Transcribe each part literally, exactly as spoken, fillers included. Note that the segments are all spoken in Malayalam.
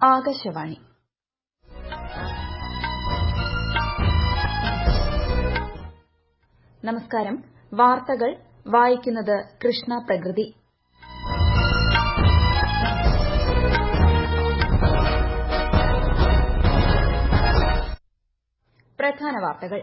ആകാശവാണി. നമസ്കാരം. വാർത്തകൾ വായിക്കുന്നത് കൃഷ്ണ പ്രകൃതി. പ്രധാന വാർത്തകൾ.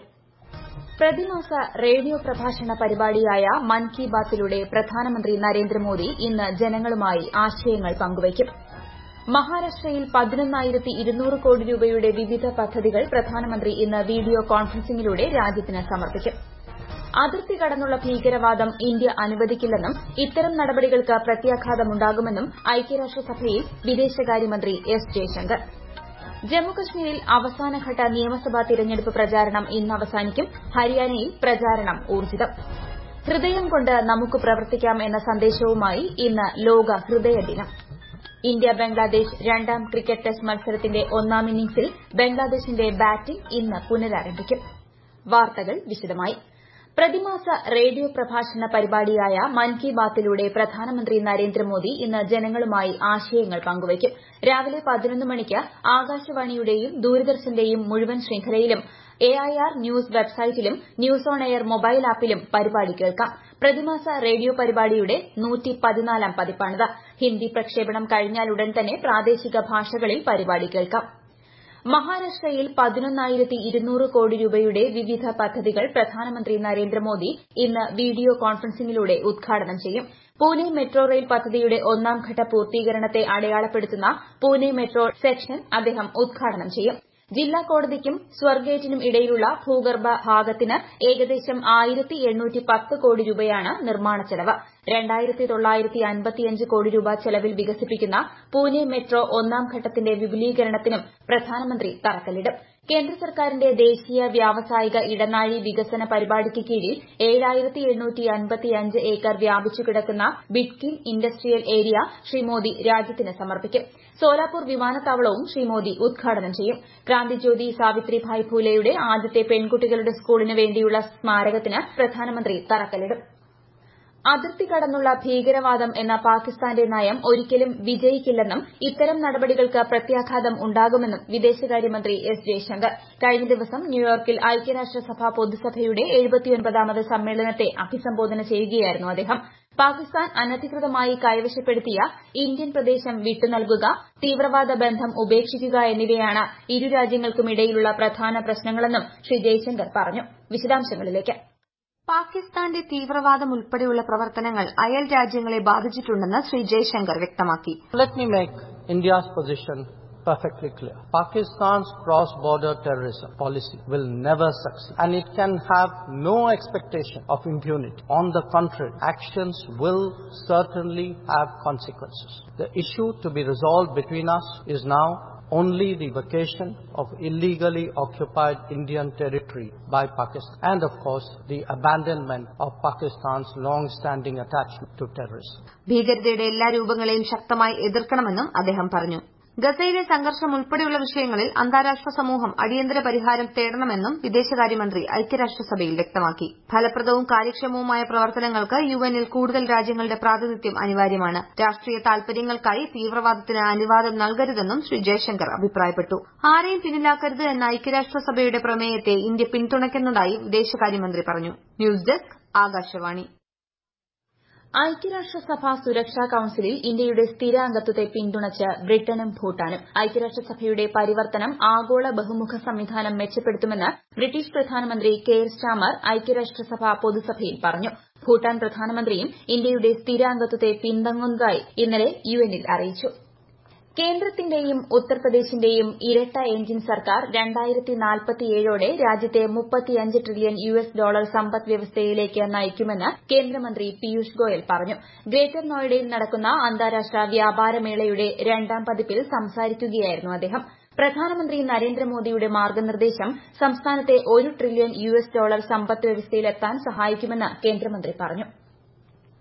പ്രതിമാസ റേഡിയോ പ്രഭാഷണ പരിപാടിയായ മൻ കി ബാത്തിലൂടെ പ്രധാനമന്ത്രി നരേന്ദ്രമോദി ഇന്ന് ജനങ്ങളുമായി ആശയങ്ങൾ പങ്കുവയ്ക്കും. മഹാരാഷ്ട്രയിൽ പതിനൊന്നായിരത്തി ഇരുന്നൂറ് കോടി രൂപയുടെ വിവിധ പദ്ധതികൾ പ്രധാനമന്ത്രി ഇന്ന് വീഡിയോ കോൺഫറൻസിംഗിലൂടെ രാജ്യത്തിന് സമർപ്പിക്കും. അതിർത്തി കടന്നുള്ള ഭീകരവാദം ഇന്ത്യ അനുവദിക്കില്ലെന്നും ഇത്തരം നടപടികൾക്ക് പ്രത്യാഘാതമുണ്ടാകുമെന്നും ഐക്യരാഷ്ട്രസഭയിൽ വിദേശകാര്യമന്ത്രി എസ് ജയശങ്കർ. ജമ്മുകശ്മീരിൽ അവസാനഘട്ട നിയമസഭാ തിരഞ്ഞെടുപ്പ് പ്രചാരണം ഇന്ന് അവസാനിക്കും. ഹരിയാനയിൽ പ്രചാരണം ഊർജ്ജിതം. ഹൃദയം കൊണ്ട് നമുക്ക് പ്രവർത്തിക്കാം എന്ന സന്ദേശവുമായി ഇന്ന് ലോക ഹൃദയ ദിനം. ഇന്ത്യ ബംഗ്ലാദേശ് രണ്ടാം ക്രിക്കറ്റ് ടെസ്റ്റ് മത്സരത്തിന്റെ ഒന്നാം ഇന്നിംഗ്സിൽ ബംഗ്ലാദേശിന്റെ ബാറ്റിംഗ് ഇന്ന് പുനരാരംഭിക്കും. വാർത്തകൾ വിശദമായി. പ്രതിമാസ റേഡിയോ പ്രഭാഷണ പരിപാടിയായ മൻ കി ബാത്തിലൂടെ പ്രധാനമന്ത്രി നരേന്ദ്രമോദി ഇന്ന് ജനങ്ങളുമായി ആശയങ്ങൾ പങ്കുവയ്ക്കും. രാവിലെ പതിനൊന്ന് മണിക്ക് ആകാശവാണിയുടെയും ദൂരദർശന്റെയും മുഴുവൻ ശൃംഖലയിലും എ ഐ ആർ ന്യൂസ് വെബ്സൈറ്റിലും ന്യൂസ് ഓൺ എയർ മൊബൈൽ ആപ്പിലും പരിപാടി കേൾക്കാം. പ്രതിമാസ റേഡിയോ പരിപാടിയുടെ നൂറ്റി പതിനാലാം പതിപ്പാണിത്. ഹിന്ദി പ്രക്ഷേപണം കഴിഞ്ഞാലുടൻ തന്നെ പ്രാദേശിക ഭാഷകളിൽ പരിപാടി കേൾക്കാം. മഹാരാഷ്ട്രയിൽ പതിനൊന്നായിരത്തി ഇരുന്നൂറ് കോടി രൂപയുടെ വിവിധ പദ്ധതികൾ പ്രധാനമന്ത്രി നരേന്ദ്രമോദി ഇന്ന് വീഡിയോ കോൺഫറൻസിംഗിലൂടെ ഉദ്ഘാടനം ചെയ്യും. പൂനെ മെട്രോ റെയിൽ പദ്ധതിയുടെ ഒന്നാം ഘട്ട പൂർത്തീകരണത്തെ അടയാളപ്പെടുത്തുന്ന പൂനെ മെട്രോ സെക്ഷൻ അദ്ദേഹം ഉദ്ഘാടനം ചെയ്യും. ജില്ലാ കോടതിക്കും സ്വർഗേറ്റിനും ഇടയിലുള്ള ഭൂഗർഭ ഭാഗത്തിന് ഏകദേശം ആയിരത്തി എണ്ണൂറ്റി പത്ത് കോടി രൂപയാണ് നിർമ്മാണ ചെലവ്. രണ്ടായിരത്തി തൊള്ളായിരത്തി അൻപത്തിയഞ്ച് കോടി രൂപ ചെലവിൽ വികസിപ്പിക്കുന്ന പൂനെ മെട്രോ ഒന്നാം ഘട്ടത്തിന്റെ വിപുലീകരണത്തിനും പ്രധാനമന്ത്രി തറക്കല്ലിടും. കേന്ദ്ര സർക്കാരിന്റെ ദേശീയ വ്യാവസായിക ഇടനാഴി വികസന പരിപാടിക്ക് കീഴിൽ ഏഴായിരത്തി എണ്ണൂറ്റി അൻപത്തിയഞ്ച് ഏക്കർ വ്യാപിച്ചു കിടക്കുന്ന ബിഡ്കിൻ ഇൻഡസ്ട്രിയൽ ഏരിയ ശ്രീ മോദി രാജ്യത്തിന് സമർപ്പിക്കും. സോലാപൂർ വിമാനത്താവളവും ശ്രീ മോദി ഉദ്ഘാടനം ചെയ്യും. ക്രാന്തിജ്യോതി സാവിത്രിഭായ് ഫൂലെയുടെ ആദ്യത്തെ പെൺകുട്ടികളുടെ സ്കൂളിന് വേണ്ടിയുള്ള സ്മാരകത്തിന് പ്രധാനമന്ത്രി തറക്കല്ലിടും. അതിർത്തി കടന്നുള്ള ഭീകരവാദം എന്ന പാകിസ്ഥാന്റെ നയം ഒരിക്കലും വിജയിക്കില്ലെന്നും ഇത്തരം നടപടികൾക്ക് പ്രത്യാഘാതം ഉണ്ടാകുമെന്നും വിദേശകാര്യമന്ത്രി എസ് ജയശങ്കർ കഴിഞ്ഞ ദിവസം ന്യൂയോർക്കിൽ ഐക്യരാഷ്ട്രസഭ പൊതുസഭയുടെ എഴുപത്തിയൊൻപതാമത് സമ്മേളനത്തെ അഭിസംബോധന ചെയ്യുകയായിരുന്നു അദ്ദേഹം. പാകിസ്ഥാൻ അനധികൃതമായി കൈവശപ്പെടുത്തിയ ഇന്ത്യൻ പ്രദേശം വിട്ടുനൽകുക, തീവ്രവാദ ബന്ധം ഉപേക്ഷിക്കുക എന്നിവയാണ് ഇരു രാജ്യങ്ങൾക്കുമിടയിലുള്ള പ്രധാന പ്രശ്നങ്ങളെന്നും ശ്രീ ജയശങ്കർ പറഞ്ഞു. വിശദാംശങ്ങളിലേക്ക്. പാകിസ്ഥാന്റെ തീവ്രവാദം ഉൾപ്പെടെയുള്ള പ്രവർത്തനങ്ങൾ അയൽ രാജ്യങ്ങളെ ബാധിച്ചിട്ടുണ്ടെന്ന് ശ്രീ ജയശങ്കർ വ്യക്തമാക്കി. Let me make India's position perfectly clear. Pakistan's cross-border terrorism policy will never succeed, and it can have no expectation of impunity. On the contrary, actions will certainly have consequences. The issue to be resolved between us is now only the vacation of illegally occupied Indian territory by Pakistan, and of course the abandonment of Pakistan's long-standing attachment to terrorism. ഭീകരതയുടെ എല്ലാ രൂപങ്ങളെയും ശക്തമായി എതിർക്കണമെന്നും അദ്ദേഹം പറഞ്ഞു. ഗസയിലെ സംഘർഷം ഉൾപ്പെടെയുള്ള വിഷയങ്ങളിൽ അന്താരാഷ്ട്ര സമൂഹം അടിയന്തര പരിഹാരം തേടണമെന്നും വിദേശകാര്യമന്ത്രി ഐക്യരാഷ്ട്രസഭയിൽ വ്യക്തമാക്കി. ഫലപ്രദവും കാര്യക്ഷമവുമായ പ്രവർത്തനങ്ങൾക്ക് യുഎന്നിൽ കൂടുതൽ രാജ്യങ്ങളുടെ പ്രാതിനിധ്യം അനിവാര്യമാണ്. രാഷ്ട്രീയ താൽപര്യങ്ങൾക്കായി തീവ്രവാദത്തിന് അനുവാദം നൽകരുതെന്നും ശ്രീ ജയശങ്കർ അഭിപ്രായപ്പെട്ടു. ആരെയും പിന്നിലാക്കരുത് എന്ന ഐക്യരാഷ്ട്രസഭയുടെ പ്രമേയത്തെ ഇന്ത്യ പിന്തുണയ്ക്കുന്നതായി വിദേശകാര്യമന്ത്രി പറഞ്ഞു. News desk Akashvani. ഐക്യരാഷ്ട്രസഭ സുരക്ഷാ കൌൺസിലിൽ ഇന്ത്യയുടെ സ്ഥിരാംഗത്വത്തെ പിന്തുണച്ച് ബ്രിട്ടനും ഭൂട്ടാനും. ഐക്യരാഷ്ട്രസഭയുടെ പരിവർത്തനം ആഗോള ബഹുമുഖ സംവിധാനം മെച്ചപ്പെടുത്തുമെന്ന് ബ്രിട്ടീഷ് പ്രധാനമന്ത്രി കെയർ സ്റ്റാമർ ഐക്യരാഷ്ട്രസഭ പൊതുസഭയിൽ പറഞ്ഞു. ഭൂട്ടാൻ പ്രധാനമന്ത്രിയും ഇന്ത്യയുടെ സ്ഥിരാംഗത്വത്തെ പിന്താങ്ങുന്നതായി ഇന്നലെ യുഎന്നിൽ അറിയിച്ചു. കേന്ദ്രത്തിന്റെയും ഉത്തർപ്രദേശിന്റെയും ഇരട്ട എഞ്ചിൻ സർക്കാർ രണ്ടായിരത്തി നാൽപ്പത്തിയേഴോടെ രാജ്യത്തെ മുപ്പത്തിയഞ്ച് ട്രില്യൺ യു എസ് ഡോളർ സമ്പദ് വ്യവസ്ഥയിലേക്ക് നയിക്കുമെന്ന് കേന്ദ്രമന്ത്രി പീയൂഷ് ഗോയൽ പറഞ്ഞു. ഗ്രേറ്റർ നോയിഡയിൽ നടക്കുന്ന അന്താരാഷ്ട്ര വ്യാപാരമേളയുടെ രണ്ടാം പതിപ്പിൽ സംസാരിക്കുകയായിരുന്നു അദ്ദേഹം. പ്രധാനമന്ത്രി നരേന്ദ്രമോദിയുടെ മാർഗ്ഗനിർദ്ദേശം സംസ്ഥാനത്തെ ഒരു ട്രില്യൺ യു എസ് ഡോളർ സമ്പദ് വ്യവസ്ഥയിലെത്താൻ സഹായിക്കുമെന്ന് കേന്ദ്രമന്ത്രി പറഞ്ഞു.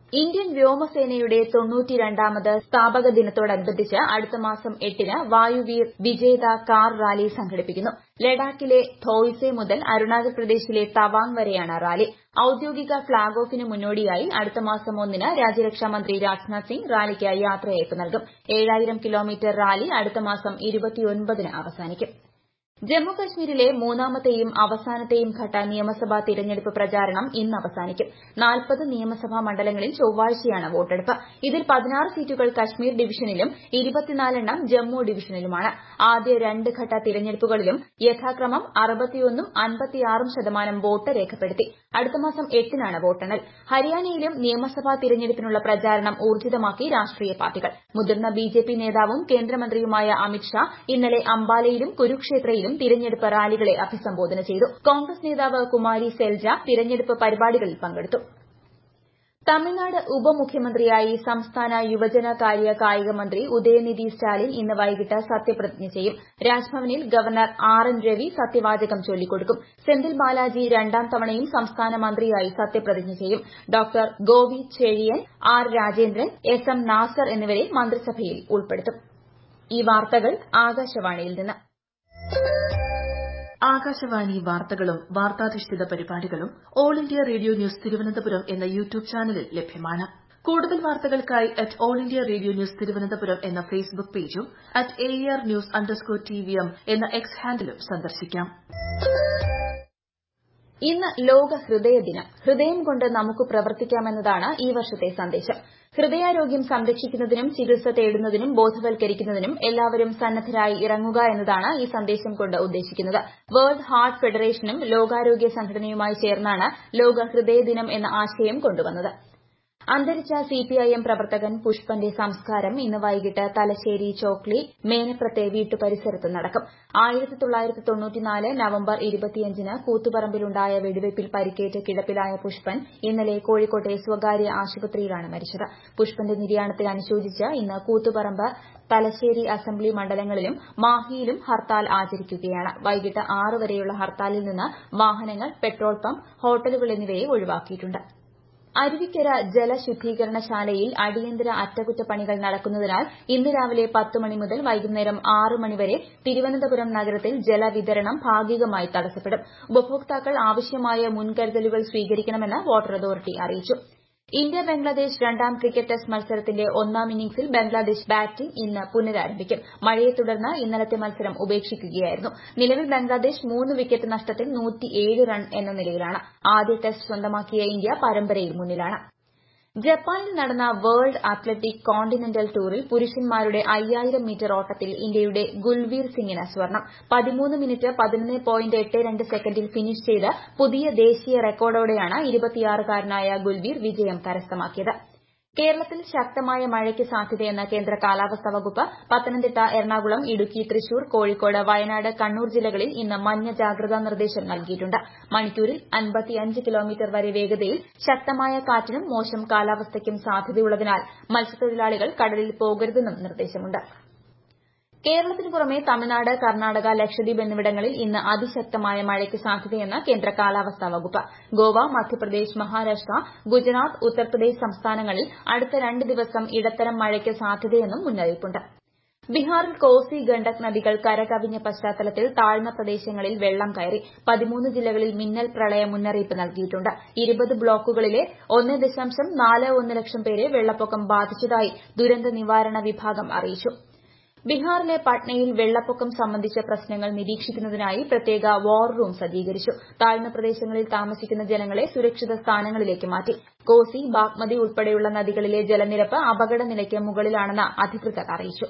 ഇന്ത്യൻ വ്യോമസേനയുടെ തൊണ്ണൂറ്റിരണ്ടാമത് സ്ഥാപക ദിനത്തോടനുബന്ധിച്ച് അടുത്ത മാസം എട്ടിന് വായുവീർ വിജേത കാർ റാലി സംഘടിപ്പിക്കുന്നു. ലഡാക്കിലെ ധോയ്സെ മുതൽ അരുണാചൽ പ്രദേശിലെ തവാങ് വരെയാണ് റാലി. ഔദ്യോഗിക ഫ്ളാഗ് ഓഫിന് മുന്നോടിയായി അടുത്ത മാസം ഒന്നിന് രാജ്യരക്ഷാമന്ത്രി രാജ്നാഥ് സിംഗ് റാലിക്ക് യാത്രയയപ്പ് നൽകും. ഏഴായിരം കിലോമീറ്റർ റാലി അടുത്ത മാസം ഇരുപത്തിയൊൻപതിന് അവസാനിക്കും. ജമ്മുകശ്മീരിലെ മൂന്നാമത്തെയും അവസാനത്തെയും ഘട്ട നിയമസഭാ തിരഞ്ഞെടുപ്പ് പ്രചാരണം ഇന്ന് അവസാനിക്കും. നാൽപ്പത് നിയമസഭാ മണ്ഡലങ്ങളിൽ ചൊവ്വാഴ്ചയാണ് വോട്ടെടുപ്പ്. ഇതിൽ പതിനാറ് സീറ്റുകൾ കശ്മീർ ഡിവിഷനിലും ഇരുപത്തിനാലെണ്ണം ജമ്മു ഡിവിഷനിലുമാണ്. ആദ്യ രണ്ട് ഘട്ട തിരഞ്ഞെടുപ്പുകളിലും യഥാക്രമം അറുപത്തിയൊന്നും അൻപത്തിയാറും ശതമാനം വോട്ട് രേഖപ്പെടുത്തി. അടുത്ത മാസം എട്ടിനാണ് വോട്ടെണ്ണൽ. ഹരിയാനയിലും നിയമസഭാ തിരഞ്ഞെടുപ്പിനുള്ള പ്രചാരണം ഊർജിതമാക്കി രാഷ്ട്രീയ പാർട്ടികൾ. മുതിർന്ന ബിജെപി നേതാവും കേന്ദ്രമന്ത്രിയുമായ അമിത്ഷാ ഇന്നലെ അംബാലയിലും കുരുക്ഷേത്രയിലും തിരഞ്ഞെടുപ്പ് റാലികളെ അഭിസംബോധന ചെയ്തു. കോൺഗ്രസ് നേതാവ് കുമാരി സെൽജ തിരഞ്ഞെടുപ്പ് പരിപാടികളിൽ പങ്കെടുത്തു. തമിഴ്നാട് ഉപമുഖ്യമന്ത്രിയായി സംസ്ഥാന യുവജനകാര്യ കായിക മന്ത്രി ഉദയനിധി സ്റ്റാലിൻ ഇന്ന് വൈകിട്ട് സത്യപ്രതിജ്ഞ ചെയ്യും. രാജ്ഭവനിൽ ഗവർണർ ആർ എൻ രവി സത്യവാചകം ചൊല്ലിക്കൊടുക്കും. സെന്തിൽ ബാലാജി രണ്ടാം തവണയും സംസ്ഥാന മന്ത്രിയായി സത്യപ്രതിജ്ഞ ചെയ്യും. Doctor Govi Chezhiyan, R Rajendran, S M Nasar എന്നിവരെ മന്ത്രിസഭയിൽ ഉൾപ്പെടുത്തും. ഈ വാർത്തകൾ ആകാശവാണിയിൽ നിന്ന്. ആകാശവാണി വാർത്തകളും വാർത്താധിഷ്ഠിത പരിപാടികളും All India Radio news Thiruvananthapuram എന്ന യൂട്യൂബ് ചാനലിൽ ലഭ്യമാണ്. കൂടുതൽ വാർത്തകൾക്കായി at All India Radio news Thiruvananthapuram എന്ന ഫേസ്ബുക്ക് പേജും at A R news underscore T V M എന്ന എക്സ് ഹാൻഡിലും സന്ദർശിക്കാം. ഇന്ന് ലോക ഹൃദയ ദിനം. ഹൃദയം കൊണ്ട് നമുക്ക് പ്രവർത്തിക്കാമെന്നതാണ് ഈ വർഷത്തെ സന്ദേശം. ഹൃദയാരോഗ്യം സംരക്ഷിക്കുന്നതിനും ചികിത്സ തേടുന്നതിനും ബോധവൽക്കരിക്കുന്നതിനും എല്ലാവരും സന്നദ്ധരായി ഇറങ്ങുക എന്നതാണ് ഈ സന്ദേശം കൊണ്ട് ഉദ്ദേശിക്കുന്നത്. വേൾഡ് ഹാർട്ട് ഫെഡറേഷനും ലോകാരോഗ്യ സംഘടനയുമായി ചേർന്നാണ് ലോക ഹൃദയ ദിനം എന്ന ആശയം കൊണ്ടുവന്നത്. അന്തരിച്ച സിപിഐഎം പ്രവർത്തകൻ പുഷ്പന്റെ സംസ്കാരം ഇന്ന് വൈകിട്ട് തലശ്ശേരി ചോക്ലി മേനപ്രത്തെ വീട്ടുപരിസരത്ത് നടക്കും. ആയിരത്തി തൊള്ളായിരത്തി തൊണ്ണൂറ്റിനാല് നവംബർ ഇരുപത്തിയഞ്ചിന് കൂത്തുപറമ്പിലുണ്ടായ വെടിവയ്പിൽ പരിക്കേറ്റ് കിടപ്പിലായ പുഷ്പൻ ഇന്നലെ കോഴിക്കോട്ടെ സ്വകാര്യ ആശുപത്രിയിലാണ് മരിച്ചത്. പുഷ്പന്റെ നിര്യാണത്തിൽ അനുശോചിച്ച് ഇന്ന് കൂത്തുപറമ്പ്, തലശ്ശേരി അസംബ്ലി മണ്ഡലങ്ങളിലും മാഹിയിലും ഹർത്താൽ ആചരിക്കുകയാണ്. വൈകിട്ട് ആറ് വരെയുള്ള ഹർത്താലിൽ നിന്ന് വാഹനങ്ങൾ, പെട്രോൾ പമ്പ്, ഹോട്ടലുകൾ എന്നിവയെ ഒഴിവാക്കിയിട്ടുണ്ട്. അരുവിക്കര ജലശുദ്ധീകരണശാലയിൽ അടിയന്തര അറ്റകുറ്റപ്പണികൾ നടക്കുന്നതിനാൽ ഇന്ന് രാവിലെ പത്ത് മണി മുതൽ വൈകുന്നേരം ആറ് മണിവരെ തിരുവനന്തപുരം നഗരത്തിൽ ജലവിതരണം ഭാഗികമായി തടസ്സപ്പെടും. ഉപഭോക്താക്കൾ ആവശ്യമായ മുൻകരുതലുകൾ സ്വീകരിക്കണമെന്ന് വാട്ടർ അതോറിറ്റി അറിയിച്ചു. ഇന്ത്യ ബംഗ്ലാദേശ് രണ്ടാം ക്രിക്കറ്റ് ടെസ്റ്റ് മത്സരത്തിന്റെ ഒന്നാം ഇന്നിംഗ്സിൽ ബംഗ്ലാദേശ് ബാറ്റിംഗ് ഇന്ന് പുനരാരംഭിക്കും. മഴയെ തുടർന്ന് ഇന്നലത്തെ മത്സരം ഉപേക്ഷിക്കുകയായിരുന്നു. നിലവിൽ ബംഗ്ലാദേശ് മൂന്ന് വിക്കറ്റ് നഷ്ടത്തിൽ നൂറ്റിയേഴ് റൺ എന്ന നിലയിലാണ്. ആദ്യ ടെസ്റ്റ് സ്വന്തമാക്കിയ ഇന്ത്യ പരമ്പരയിൽ മുന്നിലാണ്. ജപ്പാനിൽ നടന്ന വേൾഡ് അത്ലറ്റിക് കോണ്ടിനെന്റൽ ടൂറിൽ പുരുഷന്മാരുടെ അയ്യായിരം മീറ്റർ ഓട്ടത്തിൽ ഇന്ത്യയുടെ ഗുൽവീർ സിംഗിന് സ്വർണം. പതിമൂന്ന് മിനിറ്റ് പതിനൊന്ന് പോയിന്റ് എട്ട് രണ്ട് സെക്കൻഡിൽ ഫിനിഷ് ചെയ്ത് പുതിയ ദേശീയ റെക്കോർഡോടെയാണ് ഇരുപത്തിയാറുകാരനായ ഗുൽവീർ വിജയം കരസ്ഥമാക്കിയത്. കേരളത്തിൽ ശക്തമായ മഴയ്ക്ക് സാധ്യതയെന്ന് കേന്ദ്ര കാലാവസ്ഥാ വകുപ്പ്. പത്തനംതിട്ട, എറണാകുളം, ഇടുക്കി, തൃശൂർ, കോഴിക്കോട്, വയനാട്, കണ്ണൂർ ജില്ലകളിൽ ഇന്ന് മഞ്ഞ ജാഗ്രതാ നിർദ്ദേശം നൽകിയിട്ടുണ്ട്. മണിക്കൂറിൽ അൻപത്തിയഞ്ച് കിലോമീറ്റർ വരെ വേഗതയിൽ ശക്തമായ കാറ്റിനും മോശം കാലാവസ്ഥയ്ക്കും സാധ്യതയുള്ളതിനാൽ മത്സ്യത്തൊഴിലാളികൾ കടലിൽ പോകരുതെന്നും നിർദ്ദേശമുണ്ട്. കേരളത്തിന് പുറമെ തമിഴ്നാട്, കർണാടക, ലക്ഷദ്വീപ് എന്നിവിടങ്ങളിൽ ഇന്ന് അതിശക്തമായ മഴയ്ക്ക് സാധ്യതയെന്ന് കേന്ദ്ര കാലാവസ്ഥാ വകുപ്പ്. ഗോവ, മധ്യപ്രദേശ്, മഹാരാഷ്ട്ര, ഗുജറാത്ത്, ഉത്തർപ്രദേശ് സംസ്ഥാനങ്ങളിൽ അടുത്ത രണ്ട് ദിവസം ഇടത്തരം മഴയ്ക്ക് സാധ്യതയെന്നും മുന്നറിയിപ്പുണ്ട്. ബീഹാറിൽ കോസി, ഗണ്ഡക് നദികൾ കരകവിഞ്ഞ പശ്ചാത്തലത്തിൽ താഴ്ന്ന പ്രദേശങ്ങളിൽ വെള്ളം കയറി. പതിമൂന്ന് ജില്ലകളിൽ മിന്നൽ പ്രളയ മുന്നറിയിപ്പ് നൽകിയിട്ടുണ്ട്. ഇരുപത് ബ്ലോക്കുകളിലെ ഒന്ന് ദശാംശം നാല് ഒന്ന് ലക്ഷം പേരെ വെള്ളപ്പൊക്കം ബാധിച്ചതായി ദുരന്ത നിവാരണ വിഭാഗം അറിയിച്ചു. ബീഹാറിലെ പട്നയിൽ വെള്ളപ്പൊക്കം സംബന്ധിച്ച പ്രശ്നങ്ങൾ നിരീക്ഷിക്കുന്നതിനായി പ്രത്യേക വാർ റൂം സജ്ജീകരിച്ചു. താഴ്ന്ന പ്രദേശങ്ങളിൽ താമസിക്കുന്ന ജനങ്ങളെ സുരക്ഷിത സ്ഥാനങ്ങളിലേക്ക് മാറ്റി. കോസി, ബാഗ്മതി ഉൾപ്പെടെയുള്ള നദികളിലെ ജലനിരപ്പ് അപകടനിലയ്ക്ക് മുകളിലാണെന്ന് അധികൃതർ അറിയിച്ചു.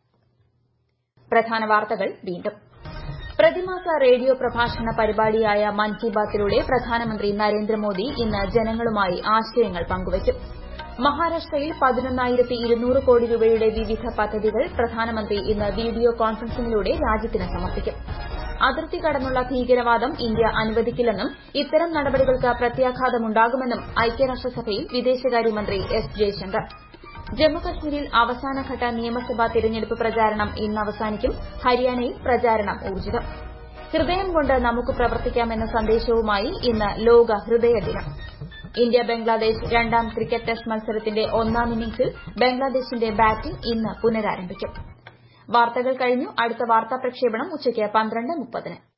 പ്രധാന വാർത്തകൾ വീണ്ടും. പ്രതിമാസ റേഡിയോ പ്രഭാഷണ പരിപാടിയായ മൻ കി ബാത്തിലൂടെ പ്രധാനമന്ത്രി നരേന്ദ്രമോദി ഇന്ന് ജനങ്ങളുമായി ആശയങ്ങൾ പങ്കുവയ്ക്കും. മഹാരാഷ്ട്രയിൽ പതിനൊന്നായിരത്തി ഇരുന്നൂറ് കോടി രൂപയുടെ വിവിധ പദ്ധതികൾ പ്രധാനമന്ത്രി ഇന്ന് വീഡിയോ കോൺഫറൻസിംഗിലൂടെ രാജ്യത്തിന് സമർപ്പിക്കും. അതിർത്തി കടന്നുള്ള ഭീകരവാദം ഇന്ത്യ അനുവദിക്കില്ലെന്നും ഇത്തരം നടപടികൾക്ക് പ്രത്യാഘാതമുണ്ടാകുമെന്നും ഐക്യരാഷ്ട്രസഭയിൽ വിദേശകാര്യമന്ത്രി എസ് ജയശങ്കർ. ജമ്മുകശ്മീരിൽ അവസാനഘട്ട നിയമസഭാ തിരഞ്ഞെടുപ്പ് പ്രചാരണം ഇന്ന് അവസാനിക്കും. ഹരിയാനയിൽ പ്രചാരണം ഊർജിതം. ഹൃദയം കൊണ്ട് നമുക്ക് പ്രവർത്തിക്കാമെന്ന സന്ദേശവുമായി ഇന്ന് ലോക ഹൃദയ ദിനം. ഇന്ത്യ ബംഗ്ലാദേശ് രണ്ടാം ക്രിക്കറ്റ് ടെസ്റ്റ് മത്സരത്തിന്റെ ഒന്നാം ഇന്നിംഗ്സിൽ ബംഗ്ലാദേശിന്റെ ബാറ്റിംഗ് ഇന്ന് പുനരാരംഭിക്കും. വാർത്തകൾ കഴിഞ്ഞു. അടുത്ത വാർത്താ പ്രക്ഷേപണം ഉച്ചയ്ക്ക് പന്ത്രണ്ട് മുപ്പതിന്.